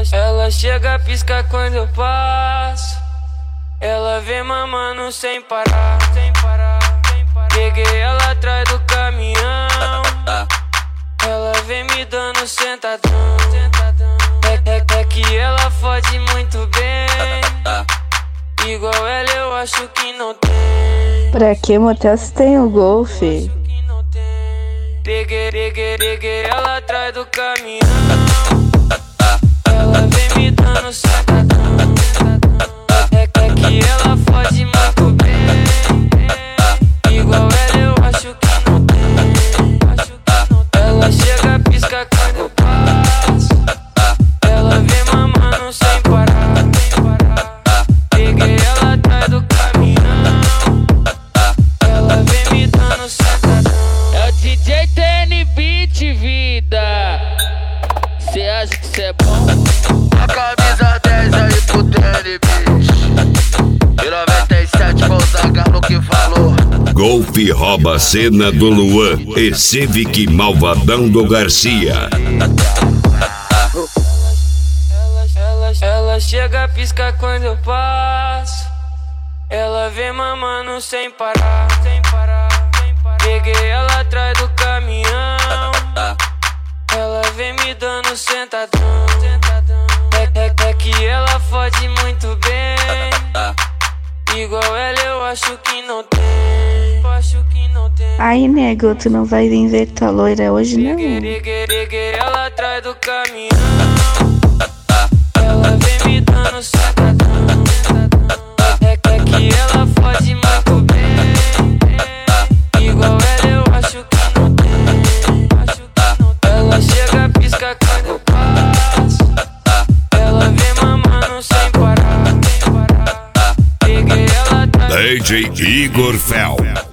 Ela chega, pisca quando eu passo. Ela vem mamando sem parar. Peguei ela atrás do caminhão. Ela vem me dando sentadão. É que ela fode muito bem. Igual ela eu acho que não tem. Pra que motel se tem o golfe? Peguei ela atrás do caminhão. Ela vem me dando sentadão. É que ela fode muito bem. Igual ela eu acho que não tem. Ela chega, pisca quando eu passo. Ela vem mamando sem parar. Peguei ela atrás do caminhão. Ela vem me dando sentadão. É o DJ TN Beat, vida. Cê acha que cê é bom? A camisa 10 aí pro TN Beat. E 97 foi o Zagalo que falou. Golfe rouba a cena do Luan e Civic malvadão do Garcia. Ela chega, pisca quando eu passo. Ela vem mamando sem parar. Peguei ela atrás do caminhão. Ela vem me dando sentadão. É que ela fode muito bem. Igual ela eu acho que não tem. Aí, nego, tu não vai inventar loira hoje, não? Peguei ela atrás do caminhão. Ela vem me dando sentadão. É que ela fode muito bem. Igual ela eu acho que não tem. Ela chega, pisca quando eu passo. Ela vem mamando sem parar. Peguei ela atrás. DJ Igor Fel.